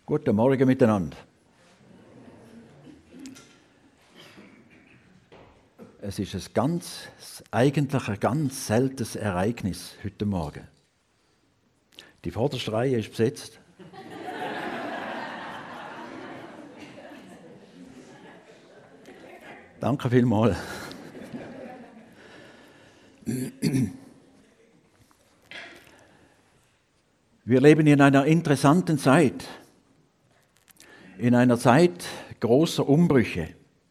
Guten Morgen miteinander. Es ist eigentlich ein ganz seltenes Ereignis heute Morgen. Die vorderste Reihe ist besetzt. Danke vielmals. Wir leben in einer interessanten Zeit. In einer Zeit großer Umbrüche.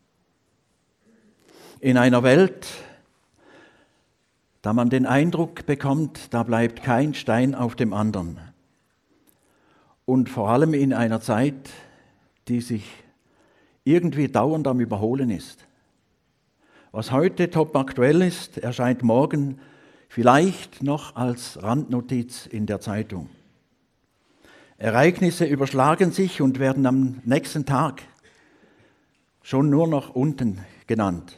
In einer Welt, da man den Eindruck bekommt, da bleibt kein Stein auf dem anderen. Und vor allem in einer Zeit, die sich irgendwie dauernd am Überholen ist. Was heute top aktuell ist, erscheint morgen vielleicht noch als Randnotiz in der Zeitung. Ereignisse überschlagen sich und werden am nächsten Tag schon nur noch unten genannt.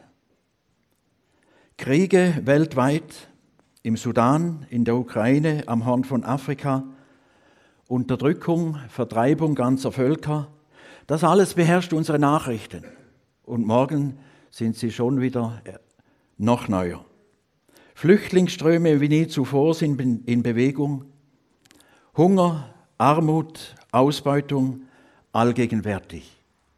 Kriege weltweit, im Sudan, in der Ukraine, am Horn von Afrika, Unterdrückung, Vertreibung ganzer Völker, das alles beherrscht unsere Nachrichten. Und morgen sind sie schon wieder noch neuer. Flüchtlingsströme wie nie zuvor sind in Bewegung. Hunger, Armut, Ausbeutung, allgegenwärtig.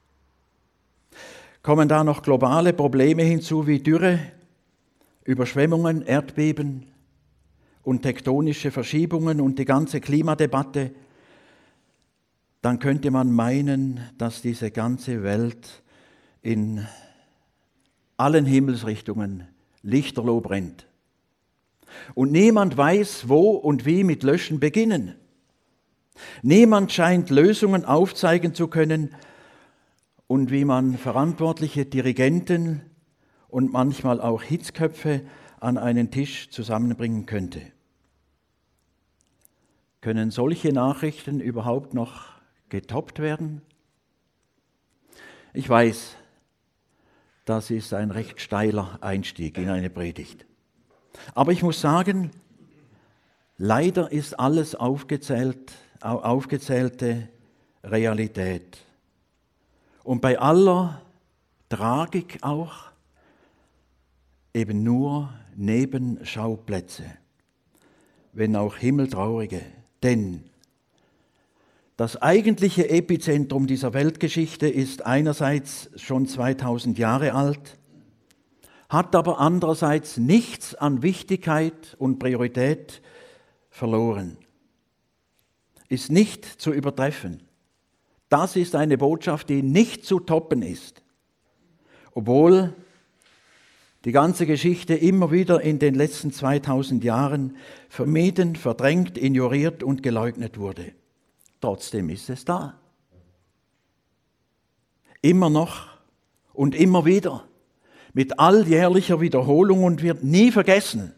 Kommen da noch globale Probleme hinzu wie Dürre, Überschwemmungen, Erdbeben und tektonische Verschiebungen und die ganze Klimadebatte, dann könnte man meinen, dass diese ganze Welt in allen Himmelsrichtungen lichterloh brennt. Und niemand weiß, wo und wie mit Löschen beginnen. Niemand scheint Lösungen aufzeigen zu können und wie man verantwortliche Dirigenten und manchmal auch Hitzköpfe an einen Tisch zusammenbringen könnte. Können solche Nachrichten überhaupt noch getoppt werden? Ich weiß, das ist ein recht steiler Einstieg in eine Predigt. Aber ich muss sagen, leider ist alles aufgezählte Realität. Und bei aller Tragik auch eben nur Nebenschauplätze, wenn auch himmeltraurige. Denn das eigentliche Epizentrum dieser Weltgeschichte ist einerseits schon 2000 Jahre alt, hat aber andererseits nichts an Wichtigkeit und Priorität verloren, ist nicht zu übertreffen. Das ist eine Botschaft, die nicht zu toppen ist, obwohl die ganze Geschichte immer wieder in den letzten 2000 Jahren vermieden, verdrängt, ignoriert und geleugnet wurde. Trotzdem ist es da. Immer noch und immer wieder, mit alljährlicher Wiederholung und wird nie vergessen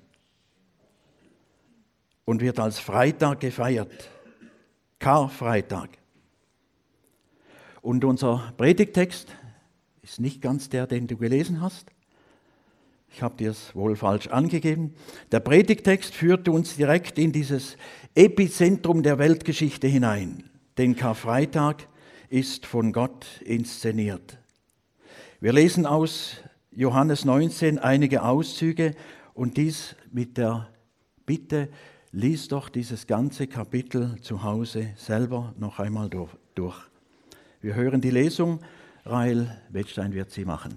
und wird als Freitag gefeiert, Karfreitag. Und unser Predigttext ist nicht ganz der, den du gelesen hast. Ich habe dir es wohl falsch angegeben. Der Predigttext führt uns direkt in dieses Epizentrum der Weltgeschichte hinein. Denn Karfreitag ist von Gott inszeniert. Wir lesen aus Johannes 19 einige Auszüge und dies mit der Bitte, lies doch dieses ganze Kapitel zu Hause selber noch einmal durch. Wir hören die Lesung. Rahel Wettstein wird sie machen.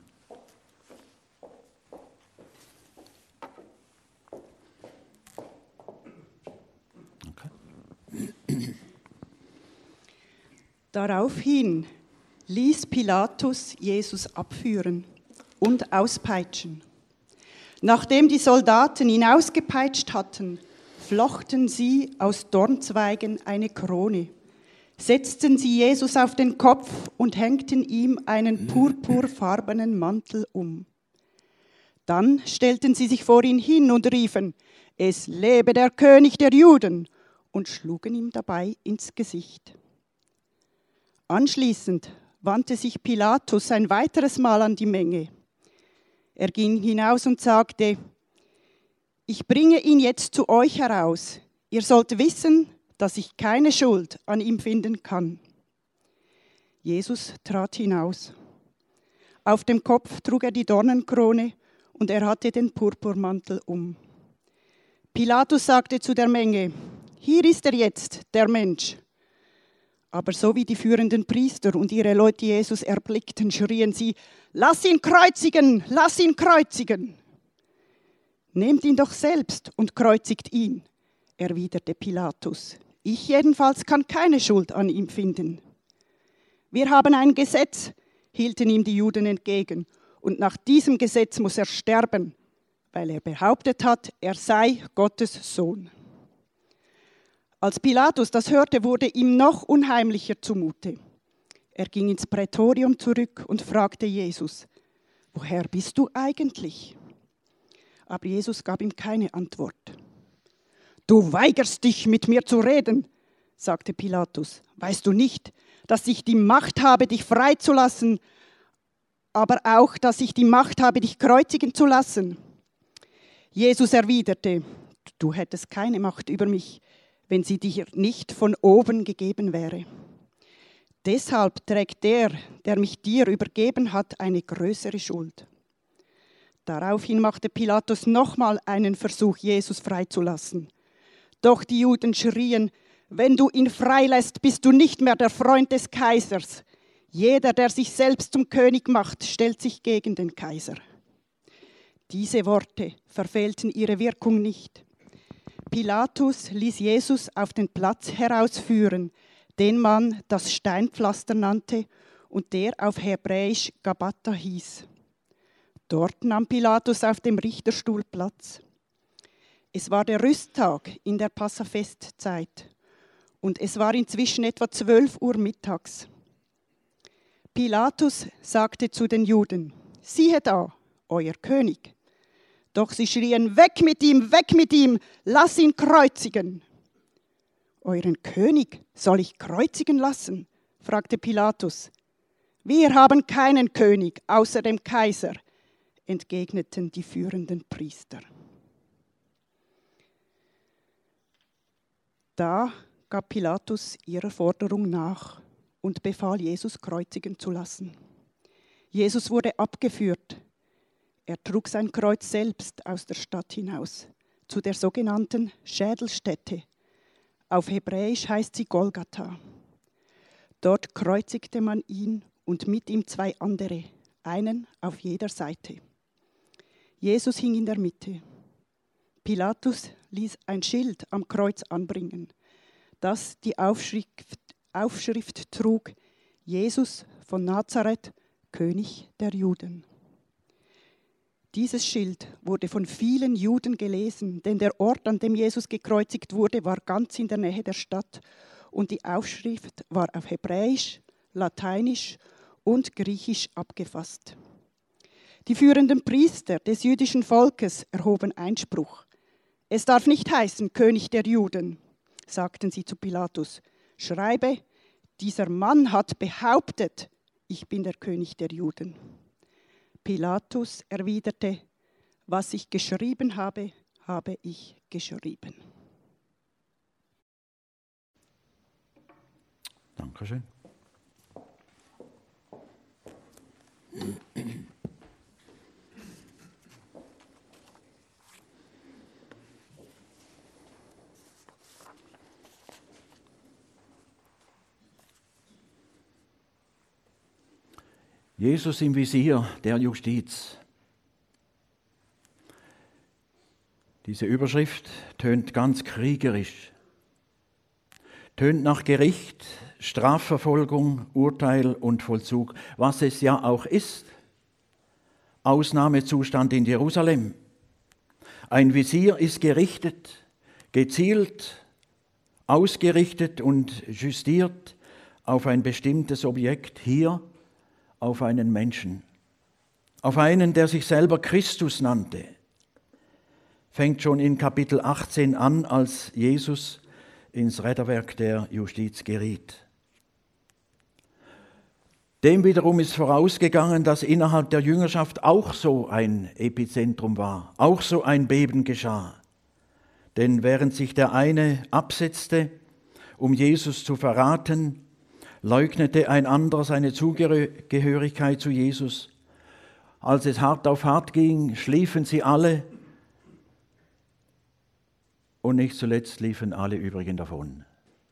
Daraufhin ließ Pilatus Jesus abführen und auspeitschen. Nachdem die Soldaten ihn ausgepeitscht hatten, flochten sie aus Dornzweigen eine Krone, setzten sie Jesus auf den Kopf und hängten ihm einen purpurfarbenen Mantel um. Dann stellten sie sich vor ihn hin und riefen, es lebe der König der Juden, und schlugen ihm dabei ins Gesicht. Anschließend wandte sich Pilatus ein weiteres Mal an die Menge. Er ging hinaus und sagte, ich bringe ihn jetzt zu euch heraus. Ihr sollt wissen, dass ich keine Schuld an ihm finden kann. Jesus trat hinaus. Auf dem Kopf trug er die Dornenkrone und er hatte den Purpurmantel um. Pilatus sagte zu der Menge: Hier ist er jetzt, der Mensch. Aber so wie die führenden Priester und ihre Leute Jesus erblickten, schrien sie: Lass ihn kreuzigen, lass ihn kreuzigen. Nehmt ihn doch selbst und kreuzigt ihn, erwiderte Pilatus. Ich jedenfalls kann keine Schuld an ihm finden. Wir haben ein Gesetz, hielten ihm die Juden entgegen, und nach diesem Gesetz muss er sterben, weil er behauptet hat, er sei Gottes Sohn. Als Pilatus das hörte, wurde ihm noch unheimlicher zumute. Er ging ins Prätorium zurück und fragte Jesus: Woher bist du eigentlich? Aber Jesus gab ihm keine Antwort. Du weigerst dich, mit mir zu reden, sagte Pilatus. Weißt du nicht, dass ich die Macht habe, dich freizulassen, aber auch, dass ich die Macht habe, dich kreuzigen zu lassen? Jesus erwiderte: Du hättest keine Macht über mich, wenn sie dir nicht von oben gegeben wäre. Deshalb trägt der mich dir übergeben hat, eine größere Schuld. Daraufhin machte Pilatus nochmal einen Versuch, Jesus freizulassen. Doch die Juden schrien: Wenn du ihn freilässt, bist du nicht mehr der Freund des Kaisers. Jeder, der sich selbst zum König macht, stellt sich gegen den Kaiser. Diese Worte verfehlten ihre Wirkung nicht. Pilatus ließ Jesus auf den Platz herausführen, den man das Steinpflaster nannte und der auf Hebräisch Gabbatha hieß. Dort nahm Pilatus auf dem Richterstuhl Platz. Es war der Rüsttag in der Passafestzeit und es war inzwischen etwa 12 Uhr mittags. Pilatus sagte zu den Juden: Siehe da, euer König. Doch sie schrien: Weg mit ihm, lass ihn kreuzigen. Euren König soll ich kreuzigen lassen? Fragte Pilatus. Wir haben keinen König außer dem Kaiser, entgegneten die führenden Priester. Da gab Pilatus ihrer Forderung nach und befahl, Jesus kreuzigen zu lassen. Jesus wurde abgeführt. Er trug sein Kreuz selbst aus der Stadt hinaus, zu der sogenannten Schädelstätte. Auf Hebräisch heißt sie Golgatha. Dort kreuzigte man ihn und mit ihm 2 andere, einen auf jeder Seite. Jesus hing in der Mitte. Pilatus ließ ein Schild am Kreuz anbringen, das die Aufschrift trug: Jesus von Nazareth, König der Juden. Dieses Schild wurde von vielen Juden gelesen, denn der Ort, an dem Jesus gekreuzigt wurde, war ganz in der Nähe der Stadt und die Aufschrift war auf Hebräisch, Lateinisch und Griechisch abgefasst. Die führenden Priester des jüdischen Volkes erhoben Einspruch. Es darf nicht heißen König der Juden, sagten sie zu Pilatus. Schreibe, dieser Mann hat behauptet, ich bin der König der Juden. Pilatus erwiderte: Was ich geschrieben habe, habe ich geschrieben. Dankeschön. Jesus im Visier der Justiz. Diese Überschrift tönt ganz kriegerisch, tönt nach Gericht, Strafverfolgung, Urteil und Vollzug, was es ja auch ist. Ausnahmezustand in Jerusalem. Ein Visier ist gerichtet, gezielt, ausgerichtet und justiert auf ein bestimmtes Objekt, hier auf einen Menschen, auf einen, der sich selber Christus nannte. Fängt schon in Kapitel 18 an, als Jesus ins Räderwerk der Justiz geriet. Dem wiederum ist vorausgegangen, dass innerhalb der Jüngerschaft auch so ein Epizentrum war, auch so ein Beben geschah. Denn während sich der eine absetzte, um Jesus zu verraten, leugnete ein anderer seine Zugehörigkeit zu Jesus. Als es hart auf hart ging, schliefen sie alle und nicht zuletzt liefen alle übrigen davon.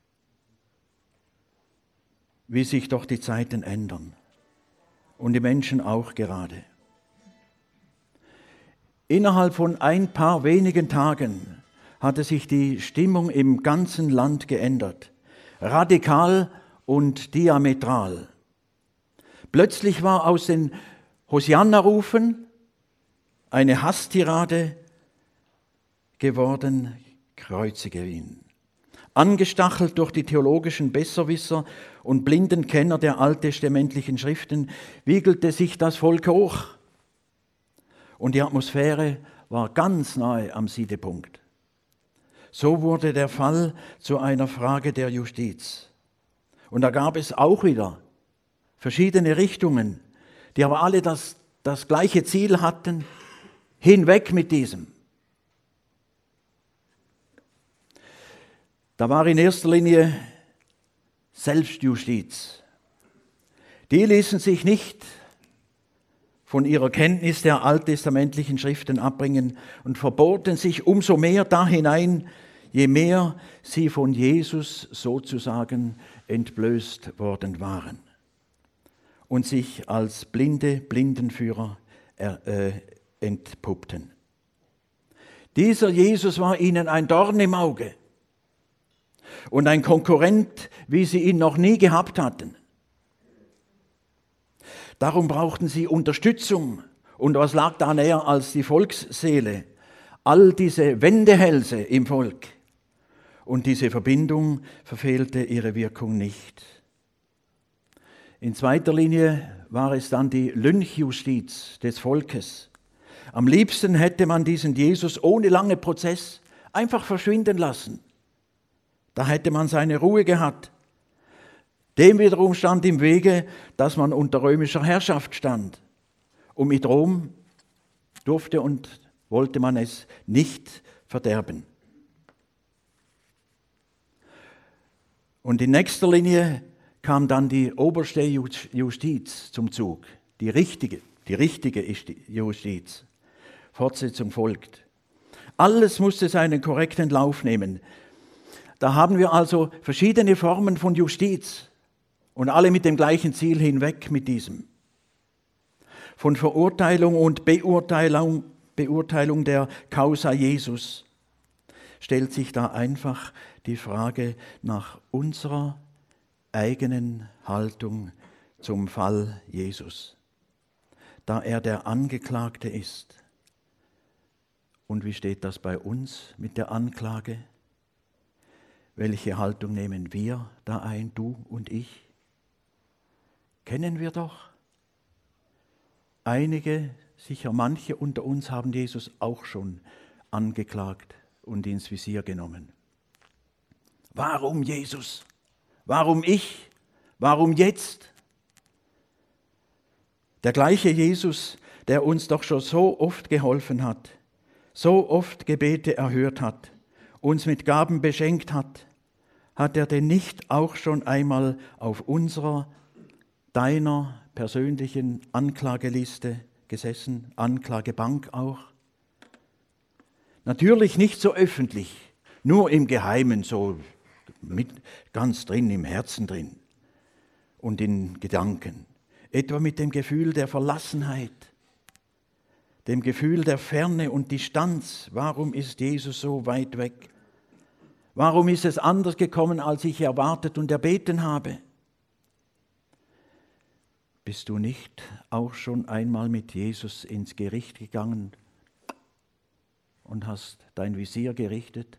Wie sich doch die Zeiten ändern und die Menschen auch gerade. Innerhalb von ein paar wenigen Tagen hatte sich die Stimmung im ganzen Land geändert, radikal und diametral. Plötzlich war aus den Hosianna-Rufen eine Hasstirade geworden, kreuzige ihn. Angestachelt durch die theologischen Besserwisser und blinden Kenner der alttestamentlichen Schriften wiegelte sich das Volk hoch. Und die Atmosphäre war ganz nahe am Siedepunkt. So wurde der Fall zu einer Frage der Justiz. Und da gab es auch wieder verschiedene Richtungen, die aber alle das gleiche Ziel hatten: hinweg mit diesem. Da war in erster Linie Selbstjustiz. Die ließen sich nicht von ihrer Kenntnis der alttestamentlichen Schriften abbringen und verboten sich umso mehr da hinein, je mehr sie von Jesus sozusagen entblößt worden waren und sich als Blindenführer entpuppten. Dieser Jesus war ihnen ein Dorn im Auge und ein Konkurrent, wie sie ihn noch nie gehabt hatten. Darum brauchten sie Unterstützung. Und was lag da näher als die Volksseele? All diese Wendehälse im Volk. Und diese Verbindung verfehlte ihre Wirkung nicht. In zweiter Linie war es dann die Lynchjustiz des Volkes. Am liebsten hätte man diesen Jesus ohne lange Prozess einfach verschwinden lassen. Da hätte man seine Ruhe gehabt. Dem wiederum stand im Wege, dass man unter römischer Herrschaft stand. Und mit Rom durfte und wollte man es nicht verderben. Und in nächster Linie kam dann die oberste Justiz zum Zug. Die richtige Justiz. Fortsetzung folgt. Alles musste seinen korrekten Lauf nehmen. Da haben wir also verschiedene Formen von Justiz und alle mit dem gleichen Ziel: hinweg mit diesem. Von Verurteilung und Beurteilung der Causa Jesus stellt sich da einfach die Frage nach unserer eigenen Haltung zum Fall Jesus, da er der Angeklagte ist. Und wie steht das bei uns mit der Anklage? Welche Haltung nehmen wir da ein, du und ich? Kennen wir doch. Einige, sicher manche unter uns haben Jesus auch schon angeklagt und ins Visier genommen. Warum Jesus? Warum ich? Warum jetzt? Der gleiche Jesus, der uns doch schon so oft geholfen hat, so oft Gebete erhört hat, uns mit Gaben beschenkt hat, hat er denn nicht auch schon einmal auf unserer, deiner persönlichen Anklageliste gesessen, Anklagebank auch? Natürlich nicht so öffentlich, nur im Geheimen, so ganz drin, im Herzen drin und in Gedanken. Etwa mit dem Gefühl der Verlassenheit, dem Gefühl der Ferne und Distanz. Warum ist Jesus so weit weg? Warum ist es anders gekommen, als ich erwartet und erbeten habe? Bist du nicht auch schon einmal mit Jesus ins Gericht gegangen und hast dein Visier gerichtet?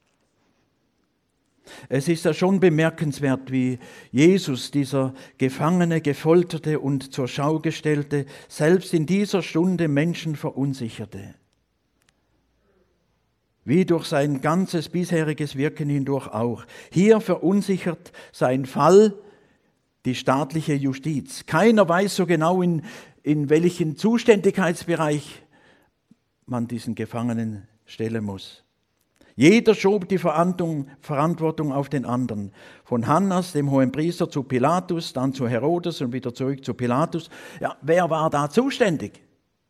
Es ist ja schon bemerkenswert, wie Jesus, dieser Gefangene, Gefolterte und zur Schau gestellte, selbst in dieser Stunde Menschen verunsicherte. Wie durch sein ganzes bisheriges Wirken hindurch auch. Hier verunsichert sein Fall die staatliche Justiz. Keiner weiß so genau, in welchen Zuständigkeitsbereich man diesen Gefangenen stellen muss. Jeder schob die Verantwortung auf den anderen. Von Hannas, dem Hohenpriester, zu Pilatus, dann zu Herodes und wieder zurück zu Pilatus. Ja, wer war da zuständig?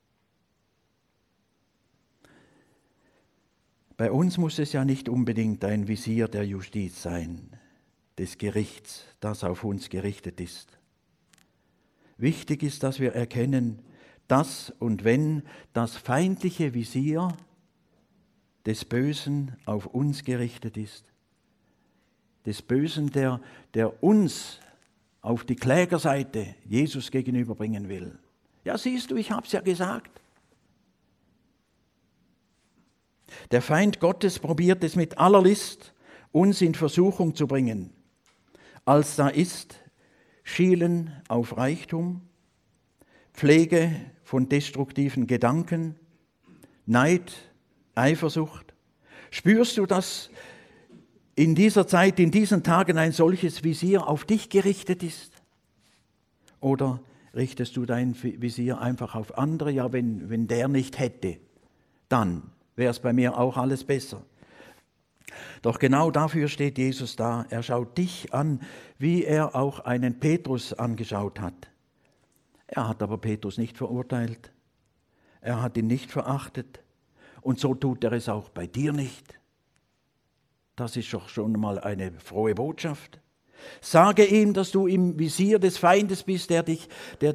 Bei uns muss es ja nicht unbedingt ein Visier der Justiz sein, des Gerichts, das auf uns gerichtet ist. Wichtig ist, dass wir erkennen, dass und wenn das feindliche Visier des Bösen auf uns gerichtet ist, des Bösen, der uns auf die Klägerseite Jesus gegenüberbringen will. Ja, siehst du, ich habe es ja gesagt. Der Feind Gottes probiert es mit aller List, uns in Versuchung zu bringen. Als da ist, Schielen auf Reichtum, Pflege von destruktiven Gedanken, Neid, Eifersucht. Spürst du, dass in dieser Zeit, in diesen Tagen ein solches Visier auf dich gerichtet ist? Oder richtest du dein Visier einfach auf andere? Ja, wenn der nicht hätte, dann wäre es bei mir auch alles besser. Doch genau dafür steht Jesus da. Er schaut dich an, wie er auch einen Petrus angeschaut hat. Er hat aber Petrus nicht verurteilt. Er hat ihn nicht verachtet. Und so tut er es auch bei dir nicht. Das ist doch schon mal eine frohe Botschaft. Sage ihm, dass du im Visier des Feindes bist, der dich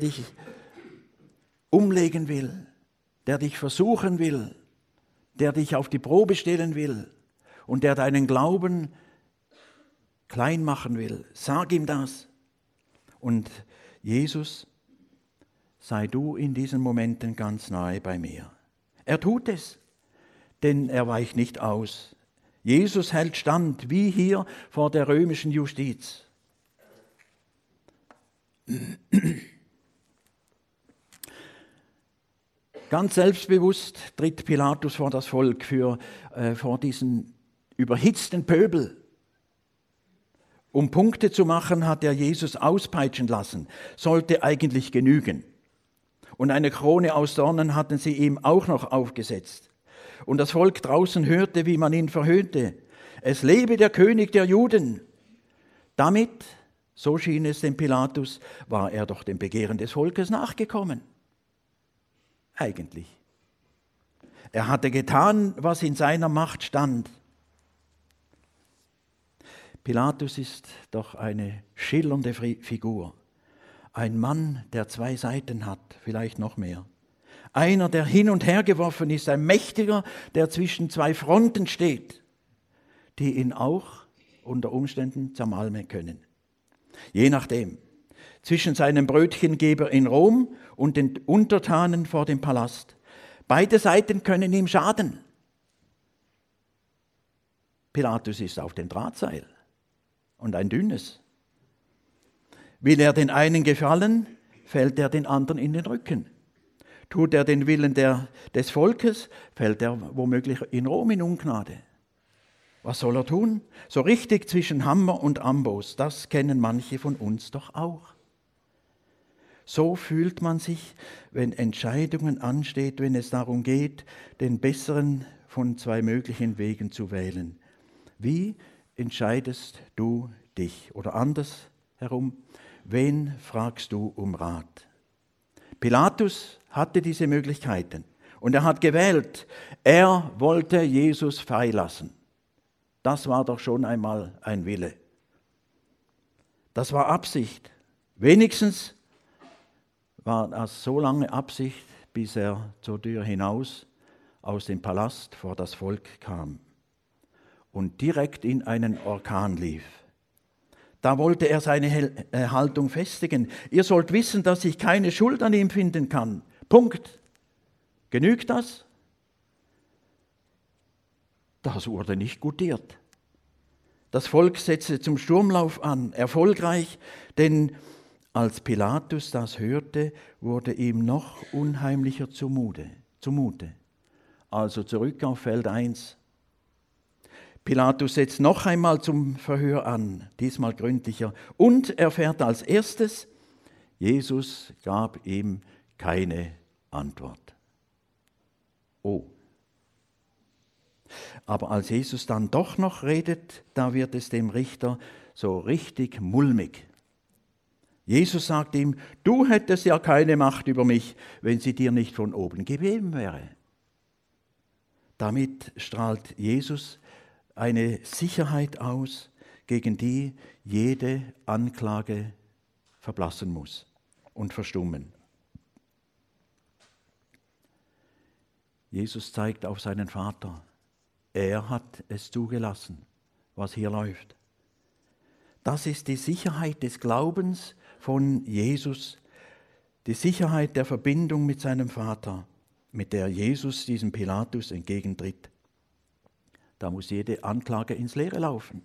umlegen will, der dich versuchen will, der dich auf die Probe stellen will und der deinen Glauben klein machen will. Sag ihm das. Und Jesus, sei du in diesen Momenten ganz nahe bei mir. Er tut es, denn er weicht nicht aus. Jesus hält stand, wie hier vor der römischen Justiz. Ganz selbstbewusst tritt Pilatus vor das Volk, vor diesen überhitzten Pöbel. Um Punkte zu machen, hat er Jesus auspeitschen lassen. Sollte eigentlich genügen. Und eine Krone aus Dornen hatten sie ihm auch noch aufgesetzt. Und das Volk draußen hörte, wie man ihn verhöhnte. Es lebe der König der Juden. Damit, so schien es dem Pilatus, war er doch dem Begehren des Volkes nachgekommen. Eigentlich. Er hatte getan, was in seiner Macht stand. Pilatus ist doch eine schillernde Figur. Ein Mann, der zwei Seiten hat, vielleicht noch mehr. Einer, der hin und her geworfen ist, ein Mächtiger, der zwischen zwei Fronten steht, die ihn auch unter Umständen zermalmen können. Je nachdem. Zwischen seinem Brötchengeber in Rom und den Untertanen vor dem Palast. Beide Seiten können ihm schaden. Pilatus ist auf dem Drahtseil und ein dünnes. Will er den einen gefallen, fällt er den anderen in den Rücken. Tut er den Willen des Volkes, fällt er womöglich in Rom in Ungnade. Was soll er tun? So richtig zwischen Hammer und Amboss, das kennen manche von uns doch auch. So fühlt man sich, wenn Entscheidungen ansteht, wenn es darum geht, den besseren von zwei möglichen Wegen zu wählen. Wie entscheidest du dich? Oder andersherum, wen fragst du um Rat? Pilatus hatte diese Möglichkeiten und er hat gewählt. Er wollte Jesus freilassen. Das war doch schon einmal ein Wille. Das war Absicht. Wenigstens war das so lange Absicht, bis er zur Tür hinaus aus dem Palast vor das Volk kam und direkt in einen Orkan lief. Da wollte er seine Haltung festigen. Ihr sollt wissen, dass ich keine Schuld an ihm finden kann. Punkt. Genügt das? Das wurde nicht gutiert. Das Volk setzte zum Sturmlauf an, erfolgreich, denn als Pilatus das hörte, wurde ihm noch unheimlicher zumute. Also zurück auf Feld 1. Pilatus setzt noch einmal zum Verhör an, diesmal gründlicher, und erfährt als erstes, Jesus gab ihm keine Antwort. Oh, Aber als Jesus dann doch noch redet, da wird es dem Richter so richtig mulmig. Jesus sagt ihm, du hättest ja keine Macht über mich, wenn sie dir nicht von oben gegeben wäre. Damit strahlt Jesus eine Sicherheit aus, gegen die jede Anklage verblassen muss und verstummen. Jesus zeigt auf seinen Vater. Er hat es zugelassen, was hier läuft. Das ist die Sicherheit des Glaubens von Jesus, die Sicherheit der Verbindung mit seinem Vater, mit der Jesus diesem Pilatus entgegentritt. Da muss jede Anklage ins Leere laufen.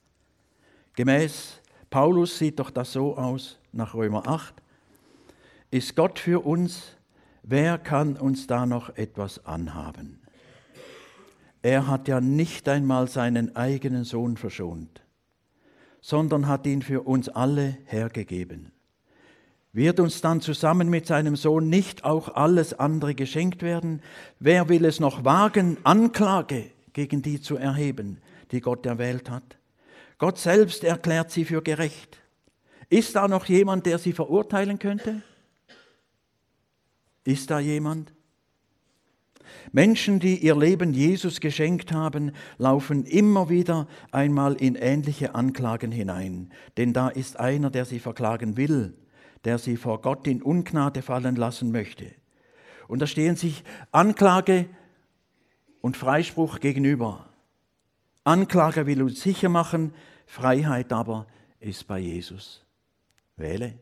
Gemäß Paulus sieht doch das so aus, nach Römer 8. Ist Gott für uns, wer kann uns da noch etwas anhaben? Er hat ja nicht einmal seinen eigenen Sohn verschont, sondern hat ihn für uns alle hergegeben. Wird uns dann zusammen mit seinem Sohn nicht auch alles andere geschenkt werden? Wer will es noch wagen, Anklage gegen die zu erheben, die Gott erwählt hat? Gott selbst erklärt sie für gerecht. Ist da noch jemand, der sie verurteilen könnte? Ist da jemand? Menschen, die ihr Leben Jesus geschenkt haben, laufen immer wieder einmal in ähnliche Anklagen hinein. Denn da ist einer, der sie verklagen will, der sie vor Gott in Ungnade fallen lassen möchte. Und da stehen sich Anklage und Freispruch gegenüber. Anklage will uns sicher machen, Freiheit aber ist bei Jesus. Wähle.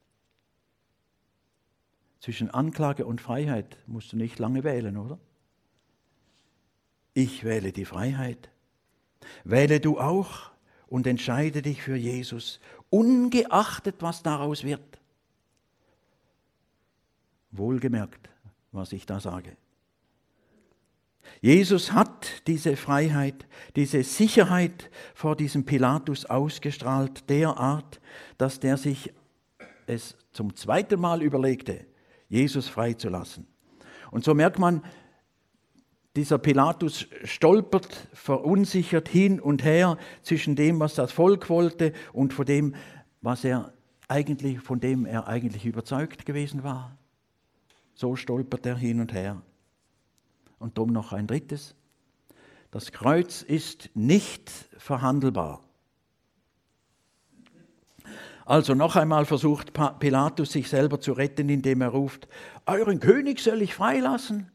Zwischen Anklage und Freiheit musst du nicht lange wählen, oder? Ich wähle die Freiheit. Wähle du auch und entscheide dich für Jesus, ungeachtet, was daraus wird. Wohlgemerkt, was ich da sage. Jesus hat diese Freiheit, diese Sicherheit vor diesem Pilatus ausgestrahlt, derart, dass der sich es zum zweiten Mal überlegte, Jesus freizulassen. Und so merkt man, dieser Pilatus stolpert verunsichert hin und her zwischen dem, was das Volk wollte und von dem, von dem er eigentlich überzeugt gewesen war. So stolpert er hin und her. Und darum noch ein drittes. Das Kreuz ist nicht verhandelbar. Also noch einmal versucht Pilatus sich selber zu retten, indem er ruft, euren König soll ich freilassen?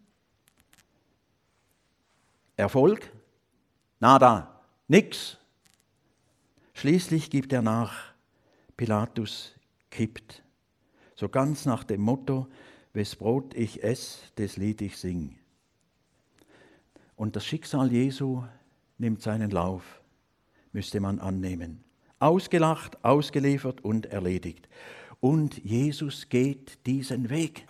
Erfolg? Nada, nix. Schließlich gibt er nach. Pilatus kippt. So ganz nach dem Motto, wes Brot ich ess, des Lied ich sing. Und das Schicksal Jesu nimmt seinen Lauf, müsste man annehmen. Ausgelacht, ausgeliefert und erledigt. Und Jesus geht diesen Weg.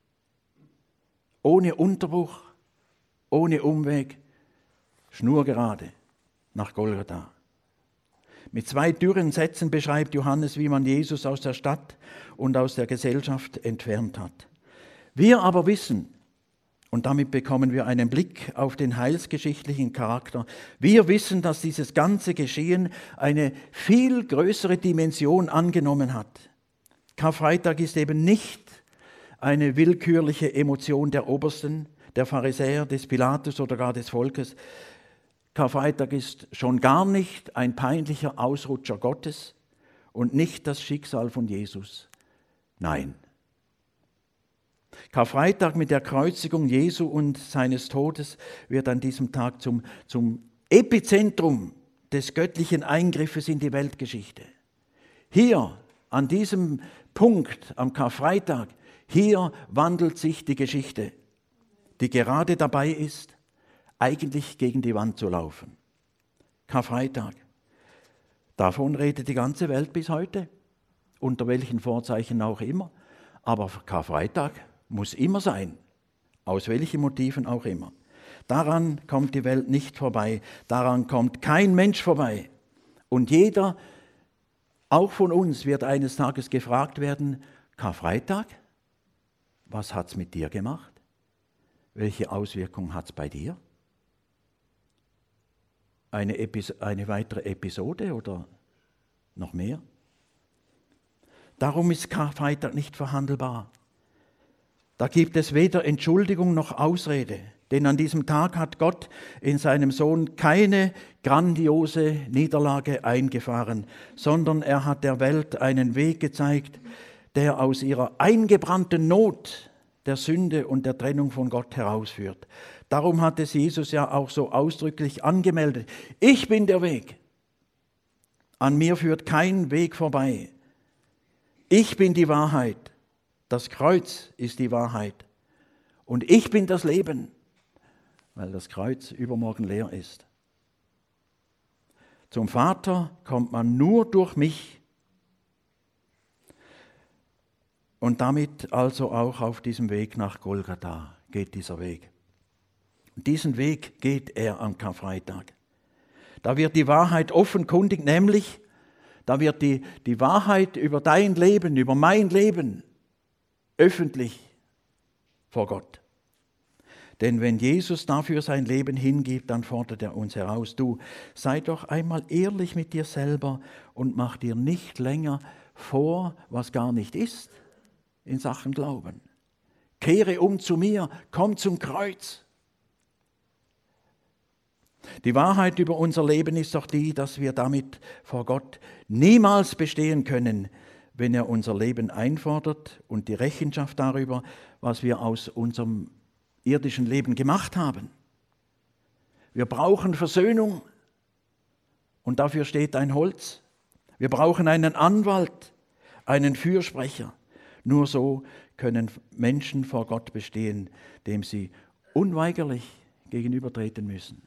Ohne Unterbruch, ohne Umweg, schnurgerade nach Golgatha. Mit 2 dürren Sätzen beschreibt Johannes, wie man Jesus aus der Stadt und aus der Gesellschaft entfernt hat. Wir aber wissen, und damit bekommen wir einen Blick auf den heilsgeschichtlichen Charakter. Wir wissen, dass dieses ganze Geschehen eine viel größere Dimension angenommen hat. Karfreitag ist eben nicht eine willkürliche Emotion der Obersten, der Pharisäer, des Pilatus oder gar des Volkes. Karfreitag ist schon gar nicht ein peinlicher Ausrutscher Gottes und nicht das Schicksal von Jesus. Nein. Karfreitag mit der Kreuzigung Jesu und seines Todes wird an diesem Tag zum Epizentrum des göttlichen Eingriffes in die Weltgeschichte. Hier, an diesem Punkt, am Karfreitag, hier wandelt sich die Geschichte, die gerade dabei ist, eigentlich gegen die Wand zu laufen. Karfreitag. Davon redet die ganze Welt bis heute, unter welchen Vorzeichen auch immer. Aber Karfreitag muss immer sein, aus welchen Motiven auch immer. Daran kommt die Welt nicht vorbei, daran kommt kein Mensch vorbei. Und jeder, auch von uns, wird eines Tages gefragt werden, Karfreitag, was hat es mit dir gemacht? Welche Auswirkungen hat es bei dir? eine weitere Episode oder noch mehr? Darum ist Karfreitag nicht verhandelbar. Da gibt es weder Entschuldigung noch Ausrede, denn an diesem Tag hat Gott in seinem Sohn keine grandiose Niederlage eingefahren, sondern er hat der Welt einen Weg gezeigt, der aus ihrer eingebrannten Not der Sünde und der Trennung von Gott herausführt. Darum hat es Jesus ja auch so ausdrücklich angemeldet: Ich bin der Weg. An mir führt kein Weg vorbei. Ich bin die Wahrheit. Das Kreuz ist die Wahrheit. Und ich bin das Leben, weil das Kreuz übermorgen leer ist. Zum Vater kommt man nur durch mich. Und damit also auch auf diesem Weg nach Golgatha geht dieser Weg. Und diesen Weg geht er am Karfreitag. Da wird die Wahrheit offenkundig, nämlich da wird die Wahrheit über dein Leben, über mein Leben öffentlich vor Gott. Denn wenn Jesus dafür sein Leben hingibt, dann fordert er uns heraus: Du, sei doch einmal ehrlich mit dir selber und mach dir nicht länger vor, was gar nicht ist in Sachen Glauben. Kehre um zu mir, komm zum Kreuz. Die Wahrheit über unser Leben ist doch die, dass wir damit vor Gott niemals bestehen können, wenn er unser Leben einfordert und die Rechenschaft darüber, was wir aus unserem irdischen Leben gemacht haben. Wir brauchen Versöhnung und dafür steht ein Holz. Wir brauchen einen Anwalt, einen Fürsprecher. Nur so können Menschen vor Gott bestehen, dem sie unweigerlich gegenübertreten müssen.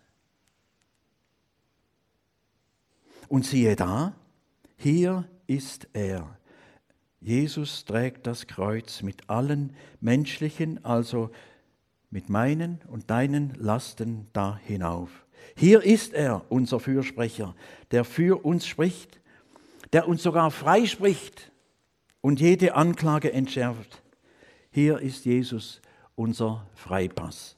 Und siehe da, hier ist er. Jesus trägt das Kreuz mit allen menschlichen, also mit meinen und deinen Lasten da hinauf. Hier ist er, unser Fürsprecher, der für uns spricht, der uns sogar freispricht und jede Anklage entschärft. Hier ist Jesus, unser Freipass.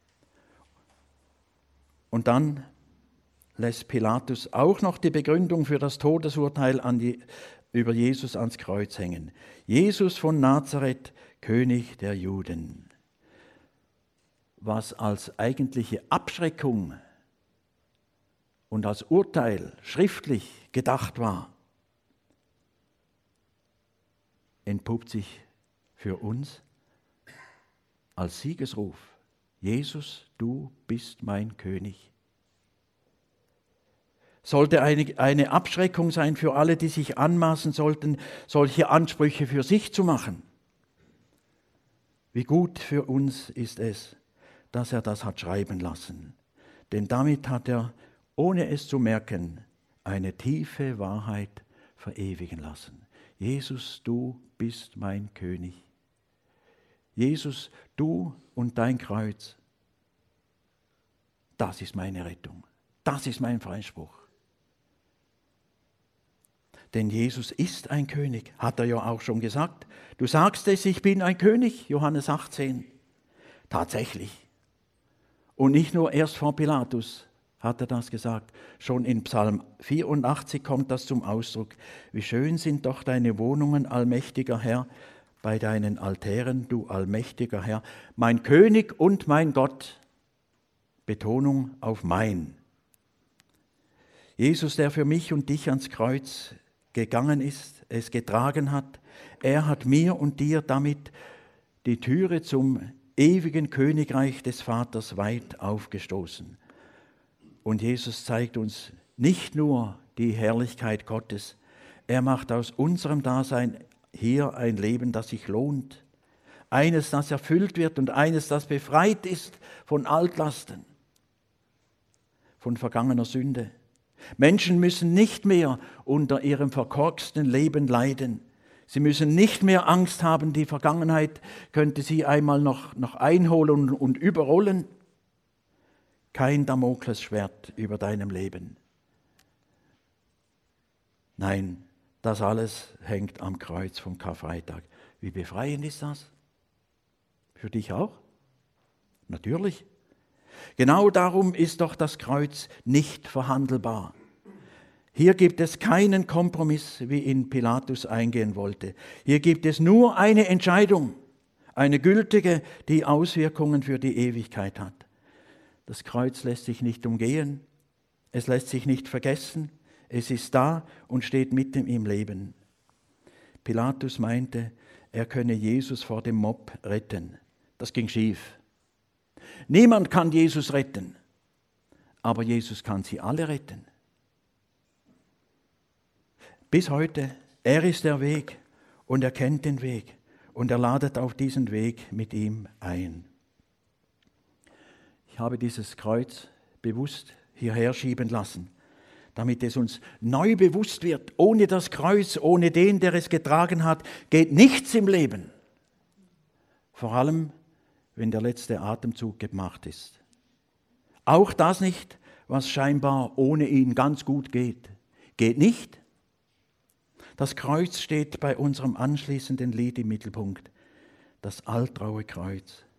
Und dann lässt Pilatus auch noch die Begründung für das Todesurteil über Jesus ans Kreuz hängen. Jesus von Nazareth, König der Juden. Was als eigentliche Abschreckung und als Urteil schriftlich gedacht war, entpuppt sich für uns als Siegesruf: Jesus, du bist mein König. Sollte eine Abschreckung sein für alle, die sich anmaßen sollten, solche Ansprüche für sich zu machen. Wie gut für uns ist es, dass er das hat schreiben lassen. Denn damit hat er, ohne es zu merken, eine tiefe Wahrheit verewigen lassen. Jesus, du bist mein König. Jesus, du und dein Kreuz, das ist meine Rettung. Das ist mein Freispruch. Denn Jesus ist ein König, hat er ja auch schon gesagt. Du sagst es, ich bin ein König, Johannes 18. Tatsächlich. Und nicht nur erst vor Pilatus hat er das gesagt. Schon in Psalm 84 kommt das zum Ausdruck. Wie schön sind doch deine Wohnungen, allmächtiger Herr, bei deinen Altären, du allmächtiger Herr. Mein König und mein Gott. Betonung auf mein. Jesus, der für mich und dich ans Kreuz gegangen ist, es getragen hat, er hat mir und dir damit die Türe zum ewigen Königreich des Vaters weit aufgestoßen. Und Jesus zeigt uns nicht nur die Herrlichkeit Gottes, er macht aus unserem Dasein hier ein Leben, das sich lohnt, eines, das erfüllt wird und eines, das befreit ist von Altlasten, von vergangener Sünde. Menschen müssen nicht mehr unter ihrem verkorksten Leben leiden. Sie müssen nicht mehr Angst haben, die Vergangenheit könnte sie einmal noch einholen und überrollen. Kein Damoklesschwert über deinem Leben. Nein, das alles hängt am Kreuz vom Karfreitag. Wie befreiend ist das? Für dich auch? Natürlich. Genau darum ist doch das Kreuz nicht verhandelbar. Hier gibt es keinen Kompromiss, wie ihn Pilatus eingehen wollte. Hier gibt es nur eine Entscheidung, eine gültige, die Auswirkungen für die Ewigkeit hat. Das Kreuz lässt sich nicht umgehen, es lässt sich nicht vergessen, es ist da und steht mitten im Leben. Pilatus meinte, er könne Jesus vor dem Mob retten. Das ging schief. Niemand kann Jesus retten, aber Jesus kann sie alle retten. Bis heute, er ist der Weg und er kennt den Weg und er ladet auf diesen Weg mit ihm ein. Ich habe dieses Kreuz bewusst hierher schieben lassen, damit es uns neu bewusst wird, ohne das Kreuz, ohne den, der es getragen hat, geht nichts im Leben. Vor allem, wenn der letzte Atemzug gemacht ist. Auch das nicht, was scheinbar ohne ihn ganz gut geht. Geht nicht. Das Kreuz steht bei unserem anschließenden Lied im Mittelpunkt. Das alttraue Kreuz.